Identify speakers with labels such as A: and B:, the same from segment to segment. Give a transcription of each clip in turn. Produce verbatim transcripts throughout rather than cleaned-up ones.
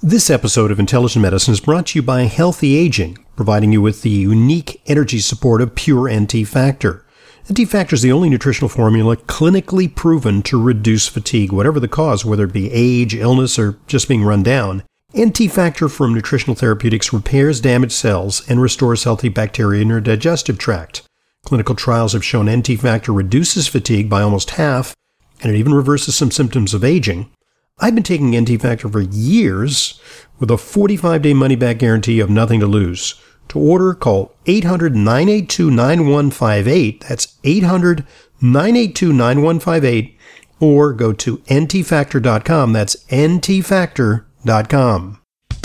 A: This episode of Intelligent Medicine is brought to you by Healthy Aging, providing you with the unique energy support of Pure N T Factor. N T Factor is the only nutritional formula clinically proven to reduce fatigue, whatever the cause, whether it be age, illness, or just being run down. N T Factor from Nutritional Therapeutics repairs damaged cells and restores healthy bacteria in your digestive tract. Clinical trials have shown N T Factor reduces fatigue by almost half, and it even reverses some symptoms of aging. I've been taking N T Factor for years with a forty-five day money-back guarantee of nothing to lose. To order, call eight hundred, nine eight two, nine one five eight. That's eight hundred, nine eight two, nine one five eight. Or go to N T factor dot com. That's N T factor dot com.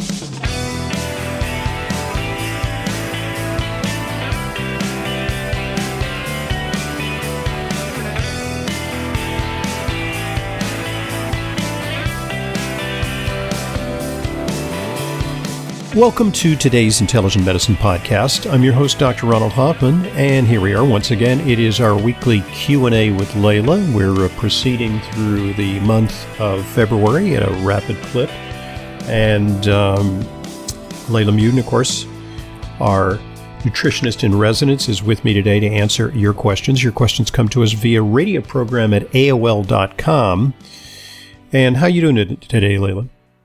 A: Welcome to today's Intelligent Medicine Podcast. I'm your host, Doctor Ronald Hoffman, and here we are once again. It is our weekly Q and A with Layla. We're uh, proceeding through the month of February at a rapid clip. And um, Layla Muden, of course, our nutritionist in residence, is with me today to answer your questions. Your questions come to us via radio program at A O L dot com. And how are you doing today, Layla?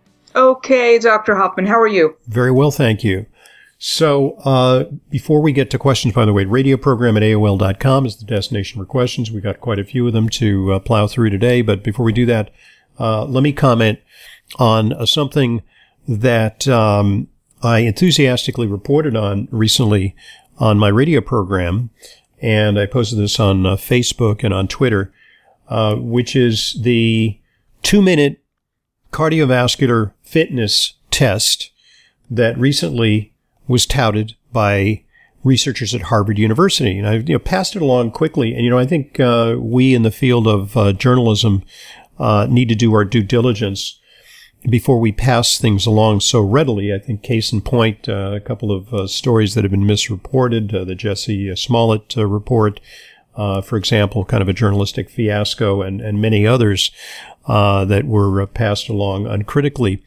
B: Okay, Doctor Hoffman, how are you?
A: Very well, thank you. So, uh, before we get to questions, by the way, radio program at A O L dot com is the destination for questions. We got quite a few of them to uh, plow through today, but before we do that, uh, let me comment on uh, something that um, I enthusiastically reported on recently on my radio program, and I posted this on uh, Facebook and on Twitter, uh, which is the two-minute cardiovascular fitness test that recently was touted by researchers at Harvard University. And I've you know, passed it along quickly. And, you know, I think uh, we in the field of uh, journalism uh, need to do our due diligence before we pass things along so readily. I think case in point, uh, a couple of uh, stories that have been misreported, uh, the Jesse Smollett uh, report, uh, for example, kind of a journalistic fiasco, and, and many others Uh, that were uh, passed along uncritically.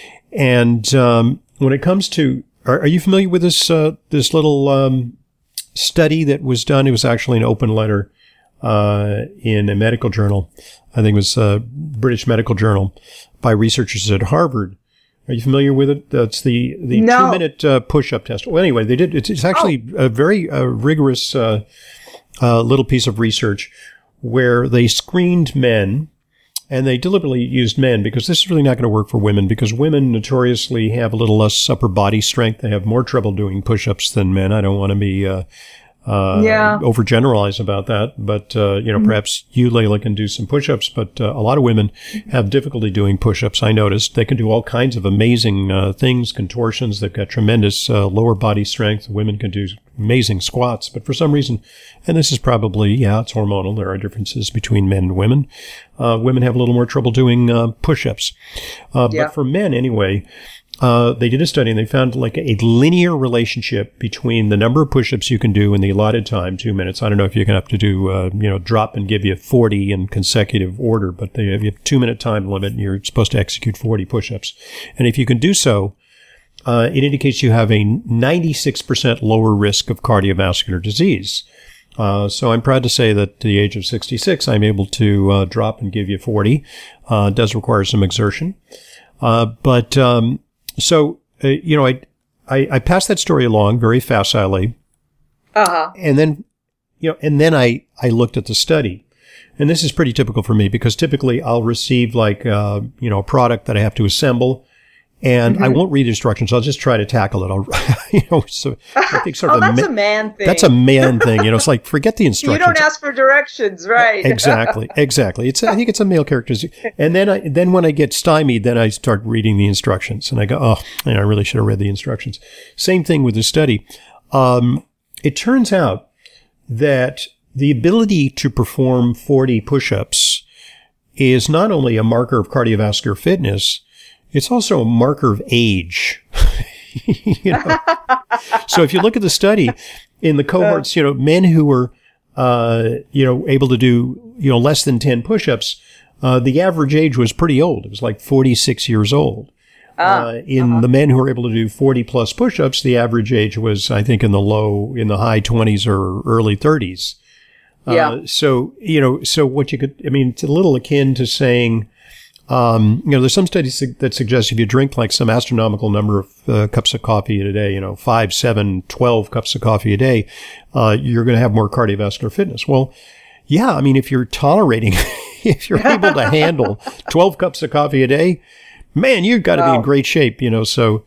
A: And um, when it comes to, are, are you familiar with this uh, this little um, study that was done? It was actually an open letter uh, in a medical journal. I think it was a British Medical Journal by researchers at Harvard. Are you familiar with it? That's the, the
B: no.
A: two-minute uh, push-up test. Well, anyway, they did. It's, it's actually oh. a very uh, rigorous uh, uh, little piece of research where they screened men. And they deliberately used men because this is really not going to work for women, because women notoriously have a little less upper body strength. They have more trouble doing push-ups than men. I don't want to be uh, uh,
B: yeah.
A: overgeneralize about that. But, uh, you know, mm-hmm. perhaps you, Layla, can do some push-ups. But uh, a lot of women have difficulty doing push-ups, I noticed. They can do all kinds of amazing uh, things, contortions. They've got tremendous uh, lower body strength. Women can do amazing squats. But for some reason, and this is probably, yeah, it's hormonal. There are differences between men and women. Uh, women have a little more trouble doing uh, push-ups. Uh, yeah. But for men, anyway, uh, they did a study and they found like a linear relationship between the number of push-ups you can do in the allotted time, two minutes. I don't know if you can have to do, uh, you know, drop and give you forty in consecutive order, but they have a two-minute time limit and you're supposed to execute forty push-ups. And if you can do so, uh, it indicates you have a ninety-six percent lower risk of cardiovascular disease. Uh, so I'm proud to say that at the age of sixty-six, I'm able to uh, drop and give you forty. Uh, it does require some exertion. Uh, but, um, so, uh, you know, I, I, I passed that story along very facilely.
B: Uh-huh.
A: And then, you know, and then I, I looked at the study. And this is pretty typical for me because typically I'll receive like, uh, you know, a product that I have to assemble. And mm-hmm. I won't read instructions. I'll just try to tackle it. I'll, you know, so I think sort
B: oh,
A: of
B: that's
A: a,
B: a man thing.
A: That's a man thing. You know, it's like forget the instructions.
B: You don't ask for directions, right?
A: Exactly, exactly. It's I think it's a male characteristic. And then I then when I get stymied, then I start reading the instructions, and I go, oh, you know, I really should have read the instructions. Same thing with the study. Um, it turns out that the ability to perform forty push-ups is not only a marker of cardiovascular fitness. It's also a marker of age. you know? So if you look at the study in the cohorts, you know, men who were, uh, you know, able to do, you know, less than ten push-ups, uh, the average age was pretty old. It was like forty-six years old.
B: Ah,
A: Uh, in
B: uh-huh.
A: the men who were able to do forty plus push-ups, the average age was, I think, in the low, in the high twenties or early thirties.
B: Yeah.
A: Uh, so, you know, so what you could, I mean, it's a little akin to saying, um, you know, there's some studies that suggest if you drink like some astronomical number of uh, cups of coffee a day, you know, five, seven, twelve cups of coffee a day, uh, you're going to have more cardiovascular fitness. Well, yeah, I mean, if you're tolerating, if you're able to handle twelve cups of coffee a day, man, you've got to
B: Wow.
A: be in great shape, you know. So,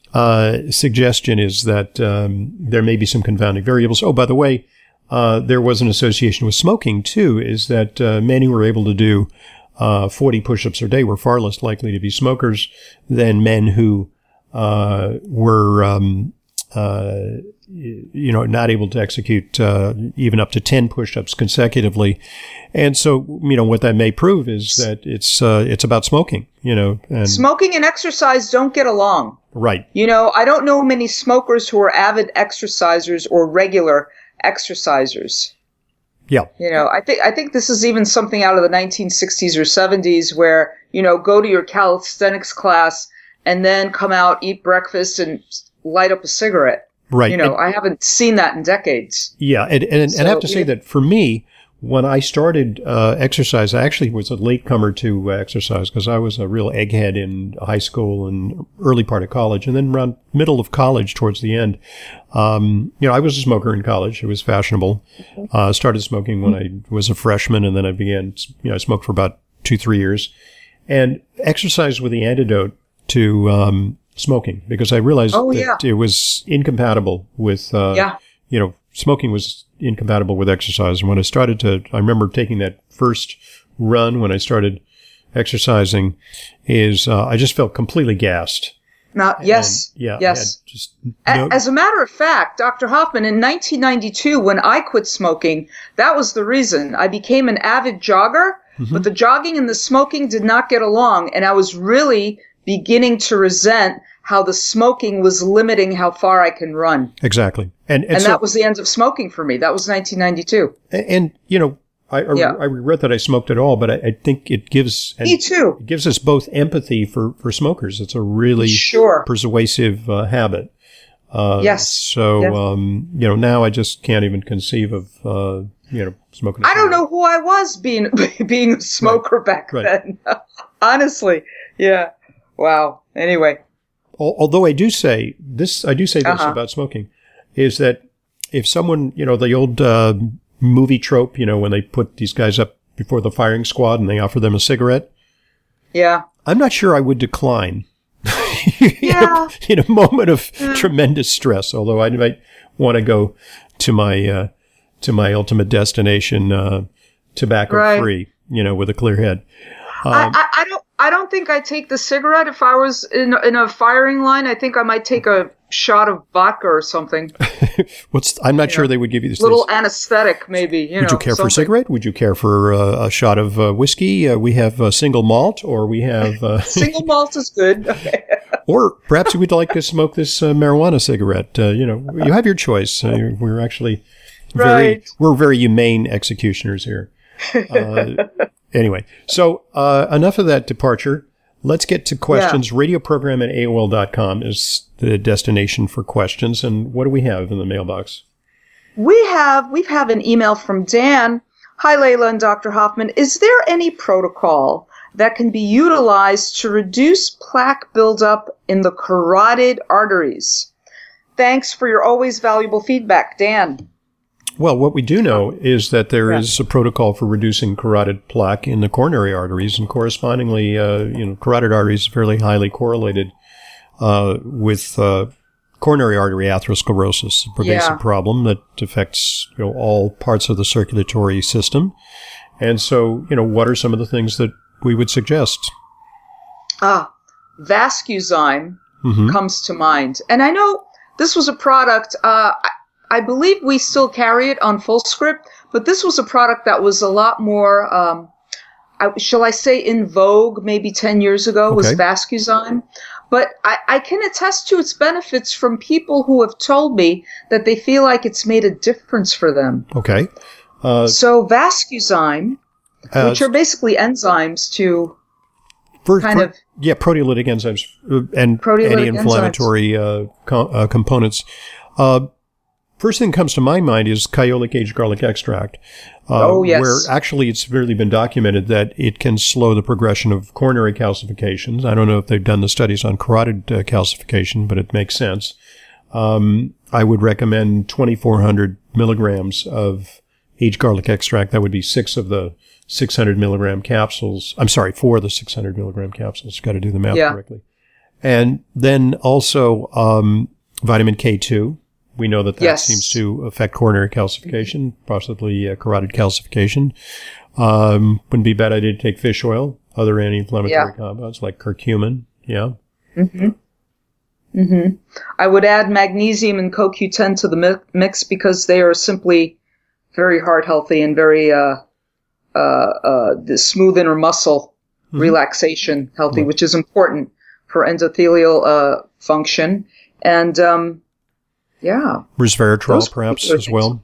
A: uh, suggestion is that um, there may be some confounding variables. Oh, by the way, uh, there was an association with smoking too. Is that uh, men who were able to do uh, forty push-ups a day were far less likely to be smokers than men who uh, were, um, uh, you know, not able to execute uh, even up to ten push-ups consecutively. And so, you know, what that may prove is that it's uh, it's about smoking, you know. And,
B: Smoking and exercise don't get along.
A: right.
B: You know, I don't know many smokers who are avid exercisers or regular exercisers.
A: Yeah.
B: You know, I think I think this is even something out of the nineteen sixties or seventies where, you know, go to your calisthenics class and then come out, eat breakfast, and light up a cigarette.
A: Right.
B: You know,
A: And-
B: I haven't seen that in decades.
A: Yeah, and, and, and I have to
B: So,
A: say
B: yeah.
A: that for me, when I started uh, exercise, I actually was a latecomer to uh, exercise because I was a real egghead in high school and early part of college, and then around middle of college towards the end. Um, you know, I was a smoker in college. It was fashionable. Uh, started smoking when I was a freshman, and then I began, you know, I smoked for about two, three years. And exercise was the antidote to um, smoking because I realized
B: Oh,
A: that
B: yeah.
A: it was incompatible with, uh,
B: Yeah.
A: you know, smoking was incompatible with exercise. And when I started to, I remember taking that first run when I started exercising is, uh, I just felt completely gassed.
B: Now, yes.
A: And, yeah.
B: Yes.
A: I had just
B: A-
A: no,
B: As a matter of fact, Doctor Hoffman, in nineteen ninety-two, when I quit smoking, that was the reason. I became an avid jogger,
A: Mm-hmm.
B: but the jogging and the smoking did not get along, and I was really beginning to resent how the smoking was limiting how far I can run.
A: exactly. And, and,
B: And
A: so,
B: that was the end of smoking for me. That was nineteen ninety-two.
A: and, and, you know, I, I,
B: Yeah.
A: I regret that I smoked at all, but I, I think it gives, and
B: Me too.
A: it gives us both empathy for, for smokers. It's a really
B: Sure.
A: persuasive uh, habit. Uh,
B: Yes.
A: So,
B: Yes.
A: um, you know, now I just can't even conceive of, uh, you know, smoking. a
B: I don't
A: cigarette.
B: know who I was being being a smoker back
A: Right.
B: then. Honestly. Yeah. Wow. Anyway.
A: Al- Although I do say this, I do say this
B: Uh-huh.
A: about smoking, is that if someone, you know, the old uh, movie trope, you know, when they put these guys up before the firing squad and they offer them a cigarette,
B: Yeah.
A: I'm not sure I would decline. in,
B: Yeah.
A: a, in a moment of tremendous stress, although I might want to go to my uh, to my ultimate destination, uh, tobacco
B: Right.
A: free, you know, with a clear head.
B: I,
A: Um,
B: I, I don't. I don't think I'd take the cigarette if I was in in a firing line. I think I might take a shot of vodka or something.
A: what's I'm not sure they would give you this.
B: Little anesthetic, maybe. You
A: Would
B: know,
A: you care for a
B: something.
A: cigarette? Would you care for uh, a shot of uh, whiskey? Uh, we have uh, single malt, or we have, uh,
B: Single malt is good.
A: or perhaps you would like to smoke this uh, marijuana cigarette. Uh, you know, you have your choice. Uh, we're actually very,
B: Right.
A: we're very humane executioners here. Uh, anyway, so uh, enough of that departure. Let's get to questions. Radio program at A O L dot com is the destination for questions. And what do we have in the mailbox?
B: We have we have an email from Dan. Hi, Layla and Doctor Hoffman. Is there any protocol that can be utilized to reduce plaque buildup in the carotid arteries? Thanks for your always valuable feedback, Dan.
A: Well, what we do know is that there
B: Yeah.
A: is a protocol for reducing carotid plaque in the coronary arteries, and correspondingly, uh, you know, carotid arteries are fairly highly correlated uh, with uh, coronary artery atherosclerosis, a pervasive
B: Yeah.
A: problem that affects, you know, all parts of the circulatory system. And so, you know, what are some of the things that we would suggest?
B: Ah, Vascuzyme
A: Hmm.
B: comes to mind. And I know this was a product, uh, I, I believe we still carry it on Fullscript, but this was a product that was a lot more, um, I, shall I say, in vogue maybe ten years ago, was
A: Okay.
B: Vascuzyme. But I, I can attest to its benefits from people who have told me that they feel like it's made a difference for them.
A: Okay. Uh,
B: So Vascuzyme,
A: uh,
B: which are basically enzymes to
A: for,
B: kind
A: for,
B: of
A: yeah, proteolytic enzymes uh, and
B: proteolytic
A: anti-inflammatory uh, co- uh, components. Uh, first thing that comes to my mind is Kyolic aged garlic extract. Uh,
B: oh, yes.
A: Where actually it's really been documented that it can slow the progression of coronary calcifications. I don't know if they've done the studies on carotid uh, calcification, but it makes sense. Um, I would recommend twenty-four hundred milligrams of aged garlic extract. That would be six of the six hundred milligram capsules. I'm sorry, four of the six hundred milligram capsules. Got to do the math
B: yeah.
A: correctly. And then also um, vitamin K two. We know that that
B: yes.
A: seems to affect coronary calcification, possibly uh, carotid calcification. Um, wouldn't be a bad idea to take fish oil, other anti-inflammatory
B: yeah.
A: compounds like curcumin. Yeah.
B: Mm-hmm. Mm-hmm. I would add magnesium and Co Q ten to the mi- mix because they are simply very heart healthy and very uh, uh, uh, the smooth inner muscle mm-hmm. relaxation healthy, right. which is important for endothelial uh, function. And um, yeah,
A: resveratrol perhaps as well.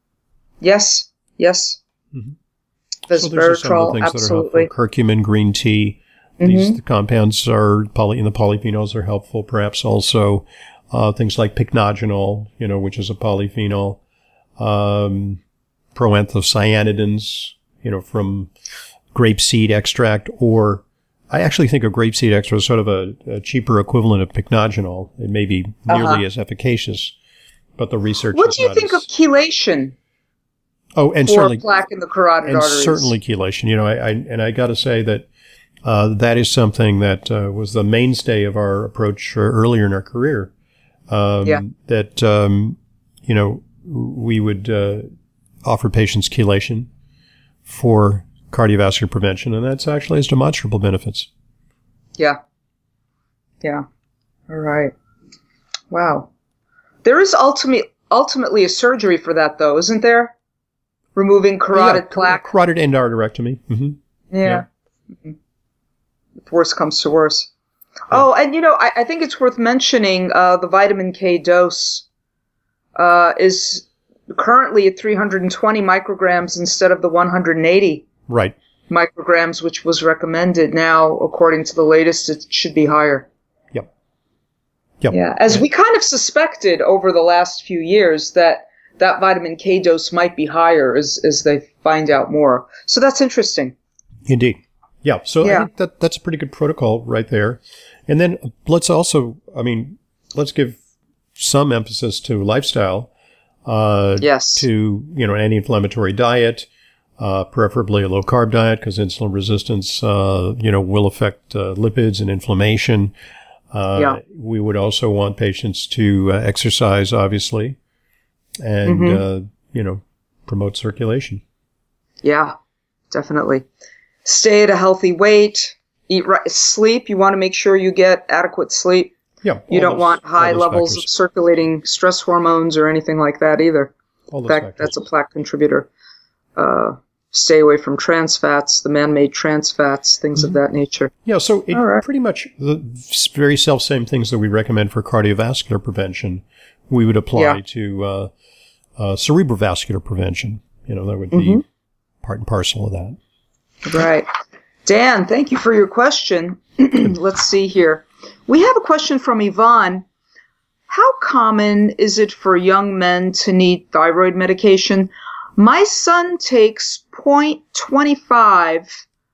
B: Yes, yes.
A: Mm-hmm.
B: Resveratrol,
A: so those are some of the things
B: absolutely.
A: That are helpful. Curcumin, green tea. These mm-hmm. the compounds are poly, and the polyphenols are helpful. Perhaps also uh, things like pycnogenol, you know, which is a polyphenol, um, proanthocyanidins, you know, from grapeseed extract. Or I actually think of grapeseed extract as sort of a, a cheaper equivalent of pycnogenol. It may be nearly uh-huh. as efficacious, but the research.
B: What do you think
A: as,
B: of chelation?
A: Oh, and
B: for
A: certainly
B: plaque in the carotid
A: and
B: arteries.
A: certainly chelation. You know, I, I and I got to say that. Uh, that is something that uh, was the mainstay of our approach uh, earlier in our career. Um,
B: yeah.
A: That, um, you know, we would uh, offer patients chelation for cardiovascular prevention, and that's actually has demonstrable benefits.
B: Yeah. Yeah. All right. Wow. There is ultimate, ultimately a surgery for that, though, isn't there? Removing carotid
A: yeah,
B: plaque.
A: Carotid endarterectomy. Mm-hmm.
B: Yeah. yeah. Mm-hmm. If worse comes to worse. Yeah. Oh, and you know, I, I think it's worth mentioning uh, the vitamin K dose uh, is currently at three hundred twenty micrograms instead of the one hundred eighty
A: right.
B: micrograms, which was recommended. Now, according to the latest, it should be higher.
A: Yep. Yep.
B: Yeah, as we kind of suspected over the last few years that that vitamin K dose might be higher as as they find out more. So that's interesting.
A: Indeed. Yeah, so
B: yeah.
A: I think that that's a pretty good protocol right there. And then let's also, I mean, let's give some emphasis to lifestyle. Uh,
B: yes.
A: To, you know, an anti-inflammatory diet, uh, preferably a low-carb diet because insulin resistance, uh, you know, will affect uh, lipids and inflammation. Uh,
B: yeah.
A: We would also want patients to uh, exercise, obviously, and, mm-hmm. uh, you know, promote circulation.
B: Yeah, definitely. Stay at a healthy weight, eat right, sleep. You want to make sure you get adequate sleep.
A: Yeah.
B: You don't
A: those,
B: want high levels
A: factors.
B: of circulating stress hormones or anything like that either.
A: All
B: In fact,
A: factors.
B: That's a plaque contributor. Uh, stay away from trans fats, the man-made trans fats, things mm-hmm. of that nature.
A: Yeah, so it
B: right.
A: pretty much the very self-same things that we recommend for cardiovascular prevention, we would apply yeah. to uh, uh, cerebrovascular prevention. You know, that would be mm-hmm. part and parcel of that.
B: Right. Dan, thank you for your question. Let's see here. We have a question from Yvonne. How common is it for young men to need thyroid medication? My son takes zero point two five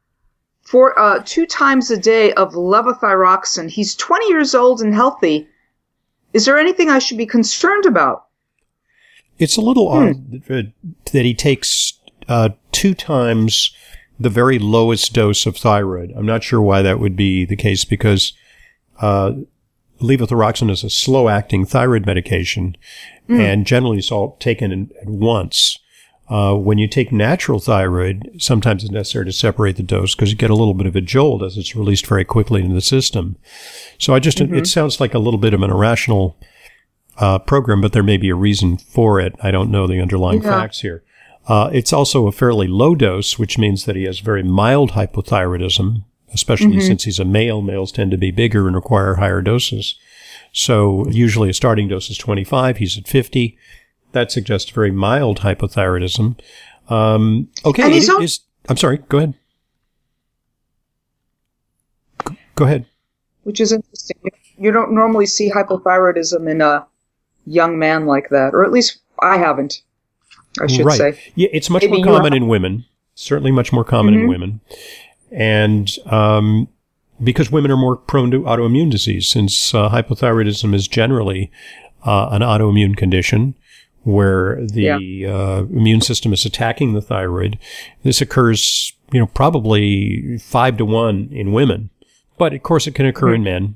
B: for uh, two times a day of levothyroxine. He's twenty years old and healthy. Is there anything I should be concerned about?
A: It's a little hmm. odd that, that he takes uh, two times the very lowest dose of thyroid. I'm not sure why that would be the case because uh, levothyroxine is a slow-acting thyroid medication, mm. and generally it's all taken in, at once. Uh, when you take natural thyroid, sometimes it's necessary to separate the dose because you get a little bit of a jolt as it's released very quickly into the system. So I just, mm-hmm. it sounds like a little bit of an irrational uh, program, but there may be a reason for it. I don't know the underlying yeah. facts here. Uh, it's also a fairly low dose, which means that he has very mild hypothyroidism, especially mm-hmm. since he's a male. Males tend to be bigger and require higher doses. So usually a starting dose is twenty-five. He's at fifty. That suggests very mild hypothyroidism. Um, okay.
B: And he's
A: it,
B: al-
A: is, I'm sorry. Go ahead. Go ahead.
B: Which is interesting. You don't normally see hypothyroidism in a young man like that, or at least I haven't, I should
A: right.
B: say.
A: Yeah, it's much
B: Maybe
A: more common
B: have-
A: in women, certainly much more common
B: mm-hmm.
A: in women. And um, because women are more prone to autoimmune disease, since uh, hypothyroidism is generally uh, an autoimmune condition where the yeah. uh, immune system is attacking the thyroid. This occurs, you know, probably five to one in women, but of course it can occur mm-hmm. in men.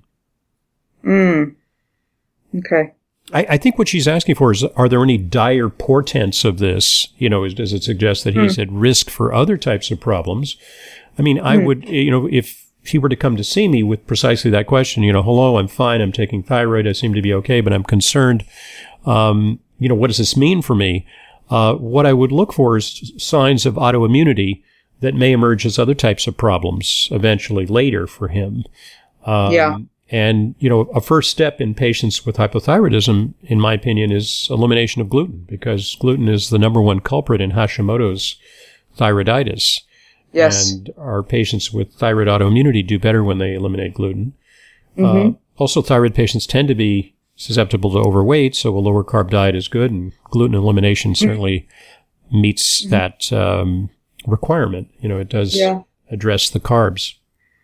B: Mm. Okay.
A: I, I think what she's asking for is, are there any dire portents of this? You know, is, does it suggest that he's mm. at risk for other types of problems? I mean, mm. I would, you know, if he were to come to see me with precisely that question, you know, hello, I'm fine, I'm taking thyroid, I seem to be okay, but I'm concerned. Um, you know, what does this mean for me? Uh, what I would look for is signs of autoimmunity that may emerge as other types of problems eventually later for him. Um,
B: yeah.
A: And, you know, a first step in patients with hypothyroidism, in my opinion, is elimination of gluten, because gluten is the number one culprit in Hashimoto's thyroiditis.
B: Yes.
A: And our patients with thyroid autoimmunity do better when they eliminate gluten.
B: Mm-hmm.
A: Uh, also, thyroid patients tend to be susceptible to overweight, so a lower carb diet is good, and gluten elimination certainly mm-hmm. meets that um, requirement. You know, it does
B: yeah.
A: address the carbs.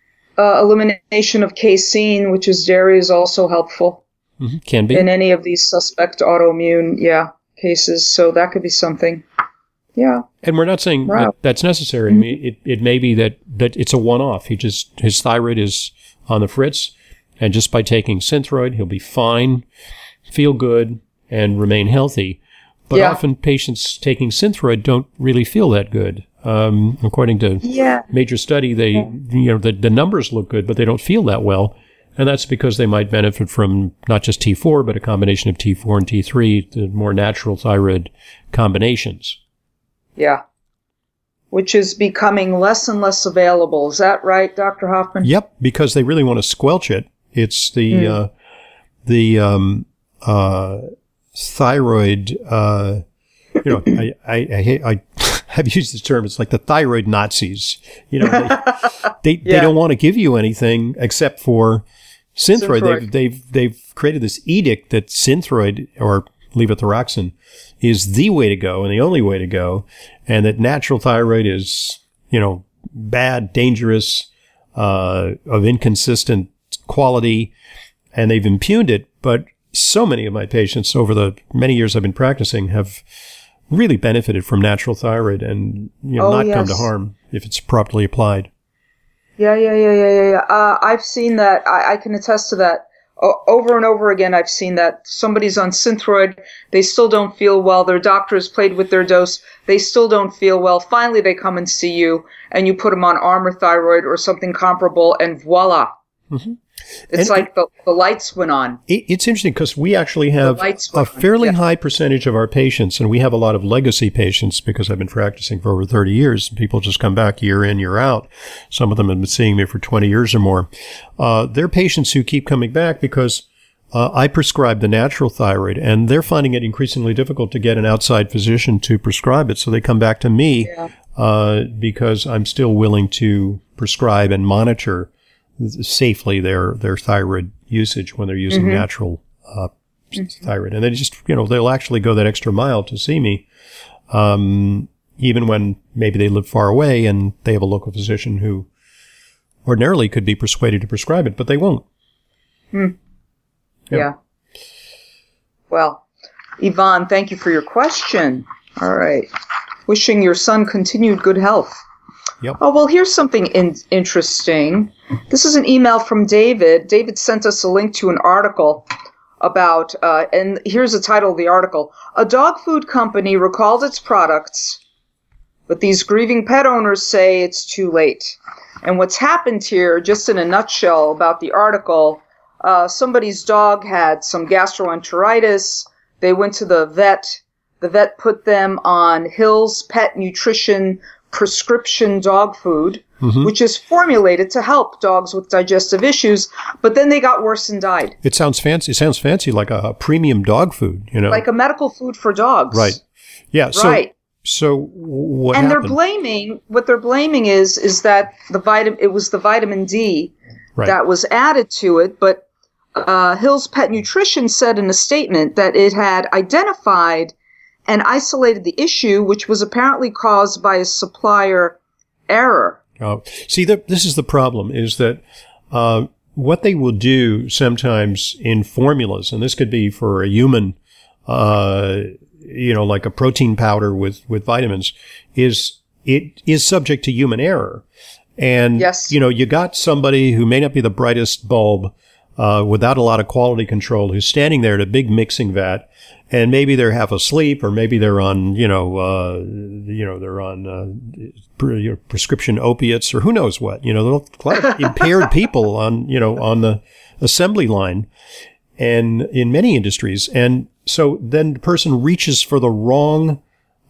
B: Uh, elimination of casein, which is dairy, is also helpful.
A: Mm-hmm. Can be.
B: In any of these suspect autoimmune, yeah, cases. So that could be something. Yeah.
A: And we're not saying
B: wow.
A: that that's necessary. Mm-hmm. I mean, it, it may be that, that it's a one-off. He just, his thyroid is on the fritz, and just by taking Synthroid, he'll be fine, feel good, and remain healthy. But
B: yeah.
A: often patients taking Synthroid don't really feel that good. Um, according to
B: yeah.
A: major study, they, yeah. you know, the, the numbers look good, but they don't feel that well. And that's because they might benefit from not just T four, but a combination of T four and T three, the more natural thyroid combinations.
B: Yeah. Which is becoming less and less available. Is that right, Doctor Hoffman?
A: Yep, because they really want to squelch it. It's the, mm. uh, the, um, uh, thyroid, uh, you know, I, I, I hate, I, I've used this term. It's like the thyroid Nazis. You know, they they, yeah. they don't want to give you anything except for Synthroid. Synthroid. They've they've they've created this edict that Synthroid or levothyroxine is the way to go and the only way to go, and that natural thyroid is, you know, bad, dangerous, uh, of inconsistent quality, and they've impugned it. But so many of my patients over the many years I've been practicing have really benefited from natural thyroid and, you know,
B: oh,
A: not
B: yes.
A: come to harm if it's properly applied.
B: Yeah, yeah, yeah, yeah, yeah. yeah. Uh, I've seen that. I, I can attest to that. O- over and over again, I've seen that somebody's on Synthroid. They still don't feel well. Their doctor has played with their dose. They still don't feel well. Finally, they come and see you, and you put them on Armour Thyroid or something comparable, and voila. Mm-hmm. It's and like the, the lights went on.
A: It, it's interesting because we actually have a fairly
B: yeah.
A: high percentage of our patients, and we have a lot of legacy patients because I've been practicing for over thirty years. People just come back year in, year out. Some of them have been seeing me for twenty years or more. Uh, they're patients who keep coming back because uh, I prescribe the natural thyroid, and they're finding it increasingly difficult to get an outside physician to prescribe it. So they come back to me yeah. uh, because I'm still willing to prescribe and monitor safely their, their thyroid usage when they're using mm-hmm. natural uh, mm-hmm. thyroid. And they just, you know, they'll actually go that extra mile to see me, um, even when maybe they live far away and they have a local physician who ordinarily could be persuaded to prescribe it, but they won't.
B: Hmm. Yeah. yeah. Well, Yvonne, thank you for your question. All right. Wishing your son continued good health.
A: Yep.
B: Oh, well, here's something in- interesting. This is an email from David. David sent us a link to an article about, uh, and here's the title of the article. A dog food company recalled its products, but these grieving pet owners say it's too late. And what's happened here, just in a nutshell about the article, uh, somebody's dog had some gastroenteritis. They went to the vet. The vet put them on Hill's Pet Nutrition prescription dog food, mm-hmm. which is formulated to help dogs with digestive issues, but then they got worse and died.
A: It sounds fancy. It sounds fancy, like a premium dog food, you know,
B: like a medical food for dogs.
A: Right. Yeah. So,
B: right.
A: So what?
B: And
A: happened?
B: they're blaming what they're blaming is is that the vitamin it was the vitamin D
A: right.
B: that was added to it. But uh, Hill's Pet Nutrition said in a statement that it had identified and isolated the issue, which was apparently caused by a supplier error.
A: Oh, see, the, this is the problem, is that uh, what they will do sometimes in formulas, and this could be for a human, uh, you know, like a protein powder with, with vitamins, is it is subject to human error. And,
B: yes.
A: you know, you got somebody who may not be the brightest bulb, uh, without a lot of quality control, who's standing there at a big mixing vat, and maybe they're half asleep, or maybe they're on, you know, uh, you know, they're on, uh, pre- prescription opiates, or who knows what, you know, there are a lot of impaired people on, you know, on the assembly line, and in many industries. And so then the person reaches for the wrong,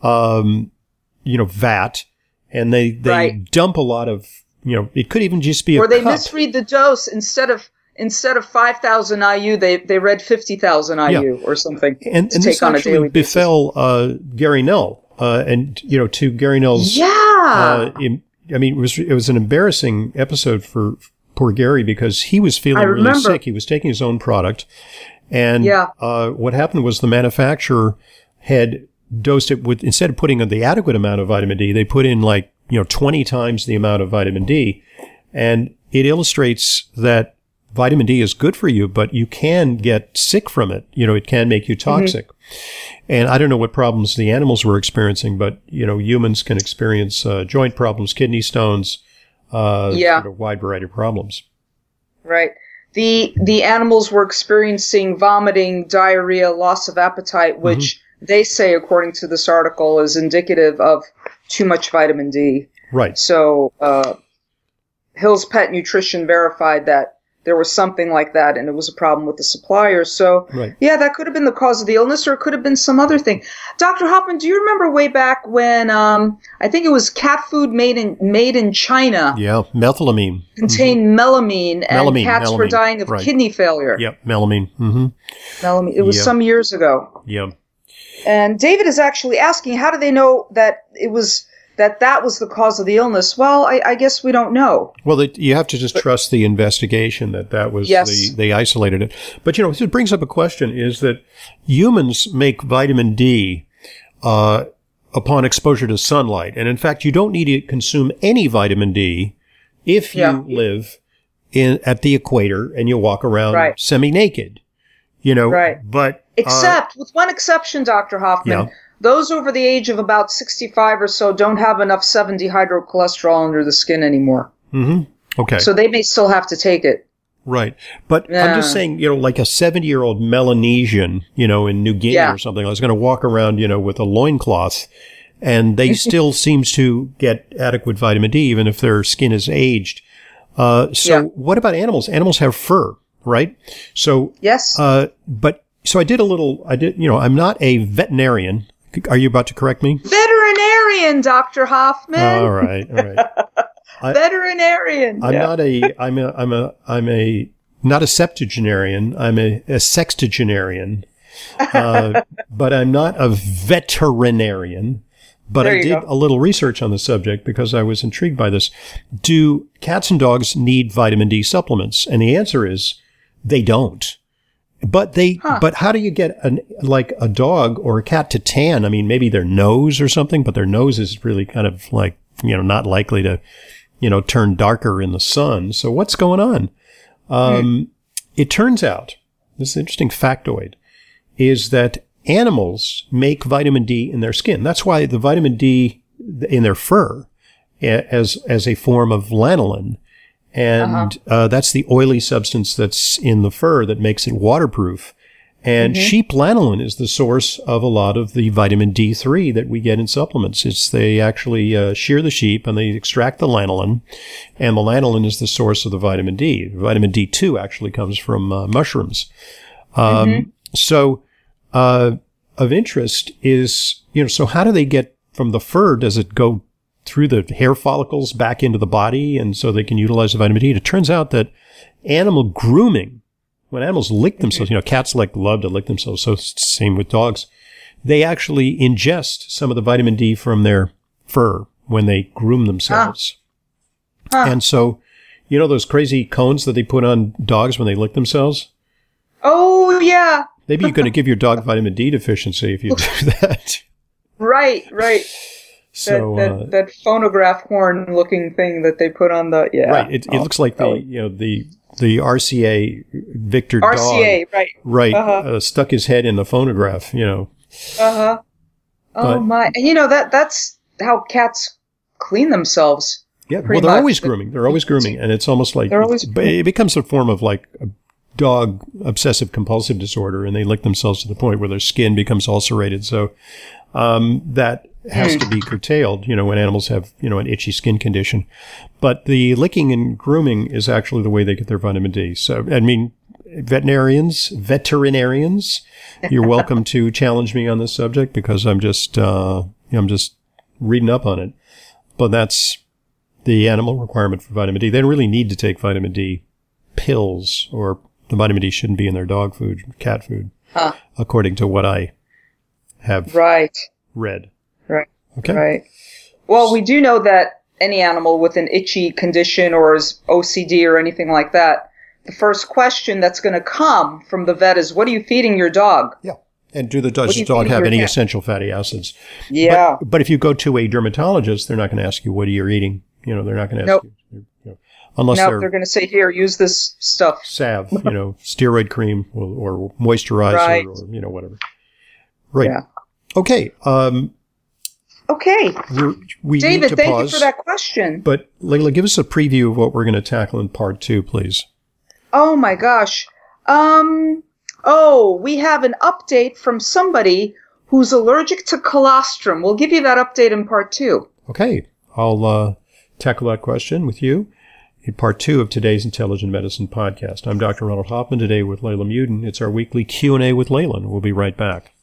A: um, you know, vat, and they, they
B: right.
A: dump a lot of, you know, it could even just be a
B: Or they
A: cup.
B: misread the dose. Instead of instead of five thousand I U, they, they read fifty thousand I U yeah. or something
A: and,
B: to
A: and
B: take
A: this
B: on a
A: actually
B: daily
A: befell uh, Gary Null. Uh, and, you know, to Gary Null's...
B: Yeah!
A: Uh, in, I mean, it was it was an embarrassing episode for poor Gary, because he was feeling really sick. He was taking his own product. And
B: yeah.
A: uh, what happened was the manufacturer had dosed it with, instead of putting in the adequate amount of vitamin D, they put in like, you know, twenty times the amount of vitamin D. And it illustrates that vitamin D is good for you, but you can get sick from it. You know, it can make you toxic. Mm-hmm. And I don't know what problems the animals were experiencing, but, you know, humans can experience uh, joint problems, kidney stones, uh,
B: yeah.
A: sort of wide variety of problems.
B: Right. The the animals were experiencing vomiting, diarrhea, loss of appetite, which mm-hmm. they say, according to this article, is indicative of too much vitamin D.
A: Right.
B: So uh, Hill's Pet Nutrition verified that there was something like that, and it was a problem with the supplier. So,
A: right.
B: yeah, that could have been the cause of the illness, or it could have been some other thing. Doctor Hoffman, do you remember way back when um, I think it was cat food made in made in China?
A: Yeah, methylamine
B: contained mm-hmm. melamine, and
A: melamine,
B: cats
A: melamine.
B: were dying of
A: right.
B: kidney failure.
A: Yep, melamine. Mm-hmm.
B: Melamine. It was
A: yep.
B: some years ago.
A: Yeah.
B: And David is actually asking, how do they know that it was that that was the cause of the illness? Well, I, I guess we don't know.
A: Well, it, you have to just but, trust the investigation that that was
B: yes.
A: the, they isolated it. But, you know, it brings up a question, is that humans make vitamin D uh, upon exposure to sunlight. And in fact, you don't need to consume any vitamin D if you
B: yeah.
A: live in at the equator and you walk around
B: right.
A: semi-naked. You know,
B: right.
A: but
B: except
A: uh,
B: with one exception, Doctor Hoffman.
A: Yeah.
B: Those over the age of about sixty-five or so don't have enough seven dehydrocholesterol under the skin anymore.
A: Mm-hmm. Okay.
B: So they may still have to take it.
A: Right. But yeah. I'm just saying, you know, like a seventy-year-old Melanesian, you know, in New Guinea
B: yeah.
A: or something, I was going to walk around, you know, with a loincloth, and they still seems to get adequate vitamin D, even if their skin is aged. Uh, so yeah. what about animals? Animals have fur, right? So,
B: yes.
A: Uh, but so I did a little, I did, you know, I'm not a veterinarian. Are you about to correct me?
B: Veterinarian, Doctor Hoffman.
A: All right, all right. I,
B: Veterinarian.
A: I'm
B: yeah.
A: not a. I'm a. I'm a. I'm a. Not a septuagenarian. I'm a, a sextuagenarian. Uh, but I'm not a veterinarian. But
B: there
A: I did
B: go.
A: a little research on the subject because I was intrigued by this. Do cats and dogs need vitamin D supplements? And the answer is they don't. But they, huh. but how do you get an, like a dog or a cat to tan? I mean, maybe their nose or something, but their nose is really kind of like, you know, not likely to, you know, turn darker in the sun. So what's going on? Um, mm. It turns out, this is an interesting factoid, is that animals make vitamin D in their skin. That's why the vitamin D in their fur as, as a form of lanolin. And uh-huh. uh, that's the oily substance that's in the fur that makes it waterproof. And mm-hmm. sheep lanolin is the source of a lot of the vitamin D three that we get in supplements. It's they actually uh, shear the sheep and they extract the lanolin, and the lanolin is the source of the vitamin D. Vitamin D two actually comes from uh, mushrooms. Um, mm-hmm. So uh, of interest is, you know, so how do they get from the fur? Does it go through the hair follicles back into the body, and so they can utilize the vitamin D? It turns out that animal grooming, when animals lick themselves, you know, cats like love to lick themselves, so same with dogs, they actually ingest some of the vitamin D from their fur when they groom themselves. Ah. Ah. And so, You know those crazy cones that they put on dogs when they lick themselves?
B: Oh, yeah.
A: Maybe you're going to give your dog vitamin D deficiency if you do that.
B: Right, right.
A: So
B: that, that,
A: uh,
B: that phonograph horn looking thing that they put on the, yeah.
A: Right. It, it
B: oh,
A: looks like the, you know, the, the R C A Victor
B: R C A,
A: dog.
B: right.
A: Right.
B: Uh-huh.
A: Uh, stuck his head in the phonograph, you know.
B: Uh-huh. Oh,
A: But-
B: my. And, you know, that that's how cats clean themselves.
A: Yeah,
B: Pretty
A: well, they're
B: much.
A: always grooming. They're always grooming, and it's almost like
B: They're always-
A: but it becomes a form of like a dog obsessive compulsive disorder, and they lick themselves to the point where their skin becomes ulcerated. So um, that has
B: Hmm.
A: to be curtailed, you know, when animals have, you know, an itchy skin condition. But the licking and grooming is actually the way they get their vitamin D. So, I mean, veterinarians, veterinarians, you're welcome to challenge me on this subject because I'm just, uh, I'm just reading up on it. But that's the animal requirement for vitamin D. They don't really need to take vitamin D pills, or the vitamin D shouldn't be in their dog food, cat food,
B: Huh.
A: according to what I have
B: Right.
A: read.
B: Right.
A: Okay.
B: Right. Well, we do know that any animal with an itchy condition or is O C D or anything like that, the first question that's going to come from the vet is, what are you feeding your dog?
A: Yeah. And do the does
B: What do
A: the
B: you
A: dog
B: feed
A: have
B: your
A: any
B: cat?
A: essential fatty acids?
B: Yeah.
A: But, but if you go to a dermatologist, they're not going to ask you, what are you eating? You know, they're not going to ask
B: Nope.
A: you. you know, unless
B: No,
A: they're,
B: they're going to say, here, use this stuff.
A: salve, you know, steroid cream or, or moisturizer
B: Right.
A: or, you know, whatever. Right.
B: Yeah.
A: Okay. Um,
B: Okay.
A: we're, we
B: David,
A: need to
B: thank
A: pause.
B: you for that question.
A: But Layla, give us a preview of what we're going to tackle in part two, please.
B: Oh, my gosh. Um. Oh, we have an update from somebody who's allergic to colostrum. We'll give you that update in part two.
A: Okay. I'll uh, tackle that question with you in part two of today's Intelligent Medicine podcast. I'm Doctor Ronald Hoffman today with Layla Muden. It's our weekly Q and A with Layla, and we'll be right back.